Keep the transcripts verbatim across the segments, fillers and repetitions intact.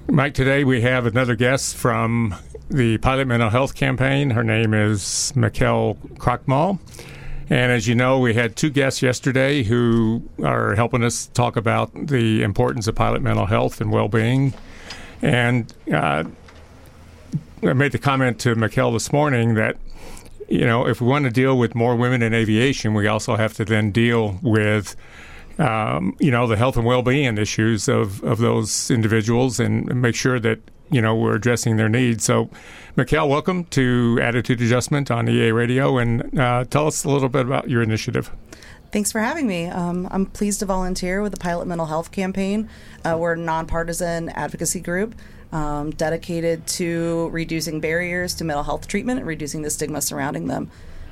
Mike, today we have another guest from the Pilot Mental Health Campaign. Her name is Mikkel Krochmal. And as you know, we had two guests yesterday who are helping us talk about the importance of pilot mental health and well-being. And uh, I made the comment to Mikkel this morning that, you know, if we want to deal with more women in aviation, we also have to then deal with Um, you know, the health and well-being issues of, of those individuals and make sure that, you know, we're addressing their needs. So, Mikkel, welcome to Attitude Adjustment on E A Radio, and uh, tell us a little bit about your initiative. Thanks for having me. Um, I'm pleased to volunteer with the Pilot Mental Health Campaign. Uh, we're a nonpartisan advocacy group um, dedicated to reducing barriers to mental health treatment and reducing the stigma surrounding them.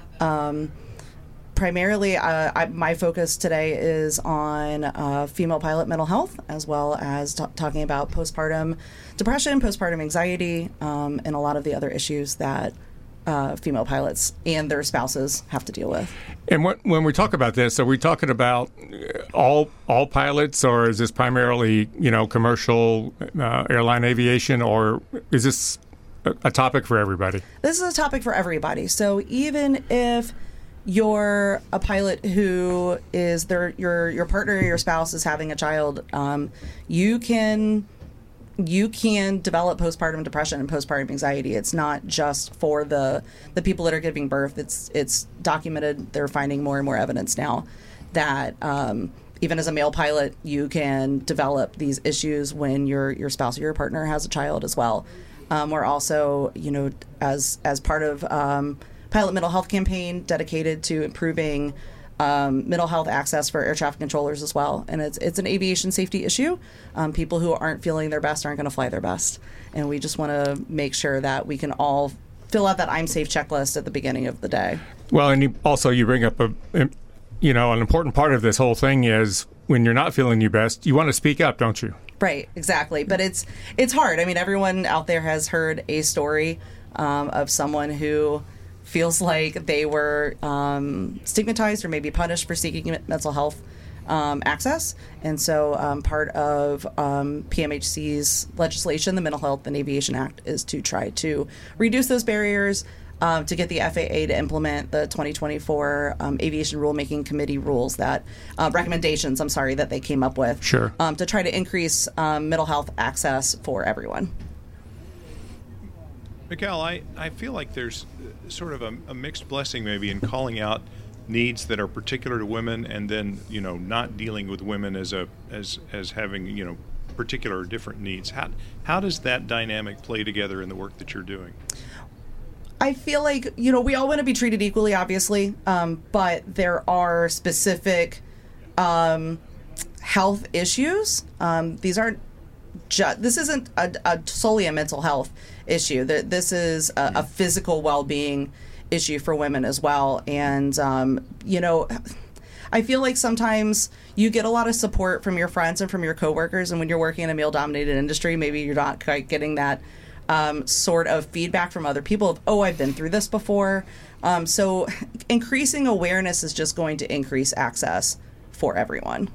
Um, Primarily, uh, I, my focus today is on uh, female pilot mental health, as well as t- talking about postpartum depression, postpartum anxiety, um, and a lot of the other issues that uh, female pilots and their spouses have to deal with. And what, when we talk about this, are we talking about all all pilots, or is this primarily, you know, commercial uh, airline aviation, or is this a, a topic for everybody? This is a topic for everybody. So even if you're a pilot who is their your your partner or your spouse is having a child, um, you can you can develop postpartum depression and postpartum anxiety. It's not just for the the people that are giving birth. It's it's documented. They're finding more and more evidence now that um, even as a male pilot, you can develop these issues when your your spouse or your partner has a child as well. Um, we're also, you know, as as part of um, Pilot Mental Health Campaign, dedicated to improving um, mental health access for air traffic controllers as well. And it's it's an aviation safety issue. Um, people who aren't feeling their best aren't going to fly their best. And we just want to make sure that we can all fill out that I'm safe checklist at the beginning of the day. Well, and you, also you bring up a, you know, an important part of this whole thing is when you're not feeling your best, you want to speak up, don't you? Right, exactly. But it's it's hard. I mean, everyone out there has heard a story um, of someone who feels like they were um, stigmatized or maybe punished for seeking mental health um, access. And so um, part of um, P M H C's legislation, the Mental Health and Aviation Act, is to try to reduce those barriers, um, to get the F A A to implement the twenty twenty-four um, Aviation Rulemaking Committee rules that, uh, recommendations, I'm sorry, that they came up with. Sure. Um, to try to increase um, mental health access for everyone. Mikkel, I, I feel like there's sort of a, a mixed blessing maybe in calling out needs that are particular to women and then, you know, not dealing with women as a as as having, you know, particular or different needs. How how does that dynamic play together in the work that you're doing? I feel like, you know, we all want to be treated equally, obviously, um, but there are specific um, health issues. Um, these aren't Ju- this isn't a, a solely a mental health issue. This is a, a physical well-being issue for women as well. And, um, you know, I feel like sometimes you get a lot of support from your friends and from your coworkers. And when you're working in a male-dominated industry, maybe you're not quite getting that um, sort of feedback from other people of, oh, I've been through this before. Um, so increasing awareness is just going to increase access for everyone.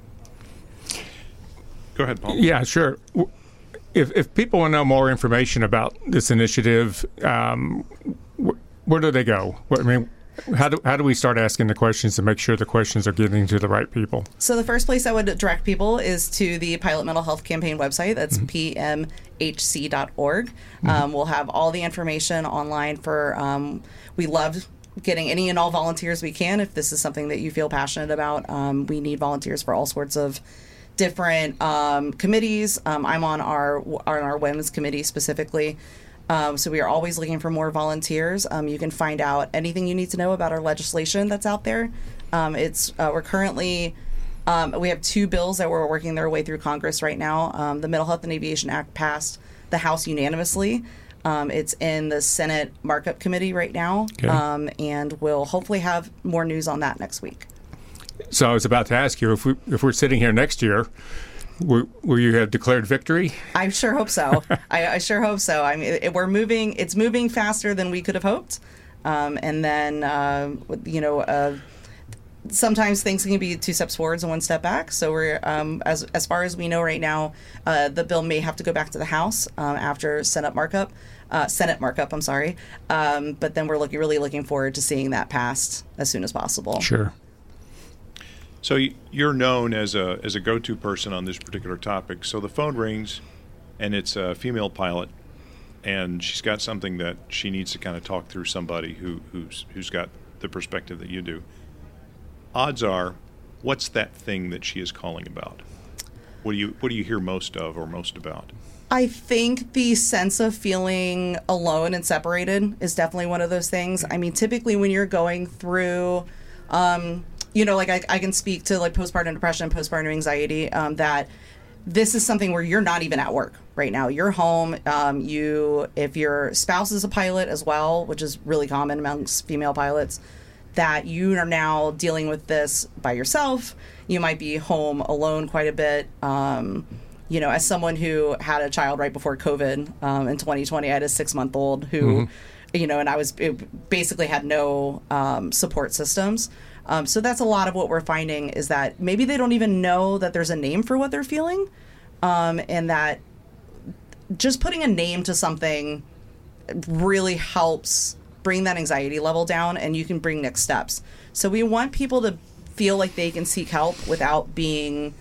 Go ahead, Paul. Yeah, sure. If if people want to know more information about this initiative, um, wh- where do they go? What, I mean, how do how do we start asking the questions to make sure the questions are getting to the right people? So the first place I would direct people is to the Pilot Mental Health Campaign website. That's mm-hmm. p m h c dot org. Mm-hmm. Um, we'll have all the information online for. Um, we love getting any and all volunteers we can. If this is something that you feel passionate about, um, we need volunteers for all sorts of different um, committees. Um, I'm on our on our women's committee specifically. Um, so we are always looking for more volunteers. Um, you can find out anything you need to know about our legislation that's out there. Um, it's uh, we're currently um, we have two bills that we're working their way through Congress right now. Um, the Mental Health and Aviation Act passed the House unanimously. Um, it's in the Senate markup committee right now, okay. um, and we'll hopefully have more news on that next week. So I was about to ask you, if, we, if we're sitting here next year, will, will you have declared victory? I sure hope so. I, I sure hope so. I mean, it, we're moving, it's moving faster than we could have hoped. Um, and then, uh, you know, uh, sometimes things can be two steps forwards and one step back. So we're um, as as far as we know right now, uh, the bill may have to go back to the House um, after Senate markup. Uh, Senate markup, I'm sorry. Um, but then we're looking really looking forward to seeing that passed as soon as possible. Sure. So you're known as a as a go-to person on this particular topic. So the phone rings, and it's a female pilot, and she's got something that she needs to kind of talk through somebody who who's who's got the perspective that you do. Odds are, what's that thing that she is calling about? What do you what do you hear most of or most about? I think the sense of feeling alone and separated is definitely one of those things. I mean, typically when you're going through, um, you know, like I, I can speak to like postpartum depression, postpartum anxiety, um, that this is something where you're not even at work right now. You're home. Um, you, if your spouse is a pilot as well, which is really common amongst female pilots, that you are now dealing with this by yourself. You might be home alone quite a bit. Um, You know, as someone who had a child right before COVID um, in twenty twenty, I had a six-month-old who, mm-hmm. you know, and I was it basically had no um, support systems. Um, so that's a lot of what we're finding is that maybe they don't even know that there's a name for what they're feeling, um, and that just putting a name to something really helps bring that anxiety level down, and you can bring next steps. So we want people to feel like they can seek help without being...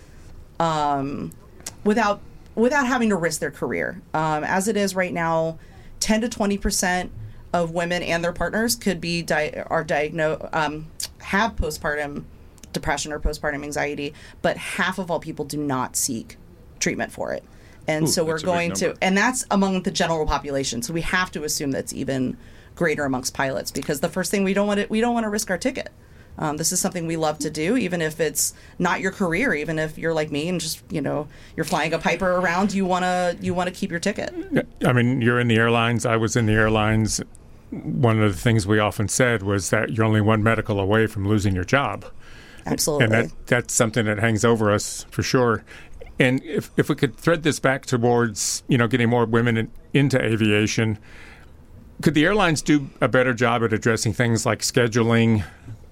Um, without without having to risk their career. Um, as it is right now, ten to twenty percent of women and their partners could be di- are diagnosed um, have postpartum depression or postpartum anxiety, but half of all people do not seek treatment for it. And Ooh, so we're going to, and that's among the general population. So we have to assume that's even greater amongst pilots, because the first thing we don't want to we don't want to risk our ticket. Um, this is something we love to do, even if it's not your career. Even if you're like me and just, you know, you're flying a Piper around, you wanna you wanna keep your ticket. I mean, you're in the airlines. I was in the airlines. One of the things we often said was that you're only one medical away from losing your job. Absolutely, and that that's something that hangs over us for sure. And if if we could thread this back towards, you know, getting more women in, into aviation, could the airlines do a better job at addressing things like scheduling,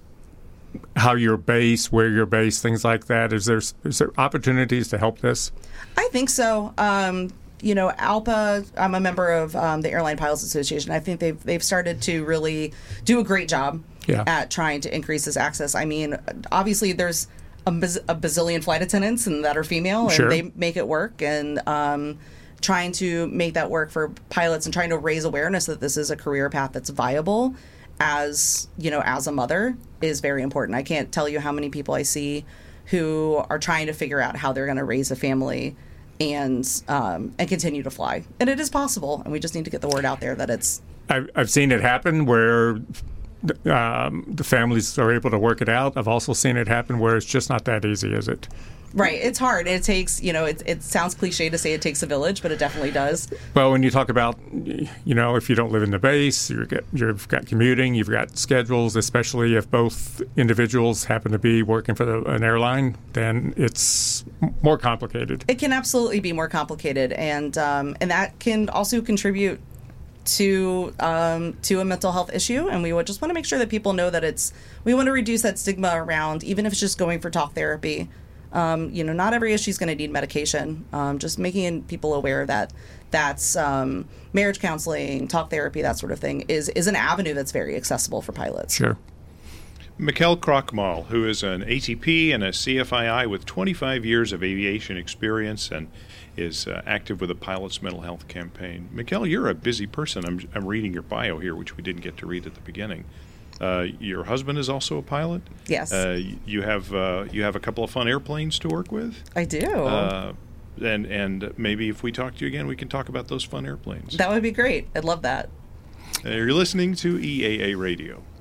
how you're based, where you're based, things like that? Is there is there opportunities to help this? I think so. Um, you know, ALPA, I'm a member of um, the Airline Pilots Association. I think they've they've started to really do a great job yeah. at trying to increase this access. I mean, obviously there's a, biz- a bazillion flight attendants and that are female, and sure. they make it work. And um, trying to make that work for pilots and trying to raise awareness that this is a career path that's viable as, you know, as a mother is very important. I can't tell you how many people I see who are trying to figure out how they're going to raise a family and um, and continue to fly. And it is possible, and we just need to get the word out there that it's... I've, I've seen it happen where um, the families are able to work it out. I've also seen it happen where it's just not that easy, is it? Right. It's hard. It takes, you know, it, it sounds cliche to say it takes a village, but it definitely does. Well, when you talk about, you know, if you don't live in the base, you've got, you've got commuting, you've got schedules, especially if both individuals happen to be working for the, an airline, then it's more complicated. It can absolutely be more complicated, and um, and that can also contribute to um, to a mental health issue. And we would just want to make sure that people know that it's, we want to reduce that stigma around, even if it's just going for talk therapy. Um, you know, not every issue is going to need medication. Um, just making people aware that that's um, marriage counseling, talk therapy, that sort of thing is is an avenue that's very accessible for pilots. Sure. Mikkel Krochmal, who is an A T P and a C F I I with twenty-five years of aviation experience and is uh, active with the Pilots Mental Health Campaign. Mikkel, you're a busy person. I'm, I'm reading your bio here, which we didn't get to read at the beginning. Uh, your husband is also a pilot. Yes. Uh, you have uh, you have a couple of fun airplanes to work with. I do. Uh, and and maybe if we talk to you again, we can talk about those fun airplanes. That would be great. I'd love that. Uh, you're listening to E A A Radio.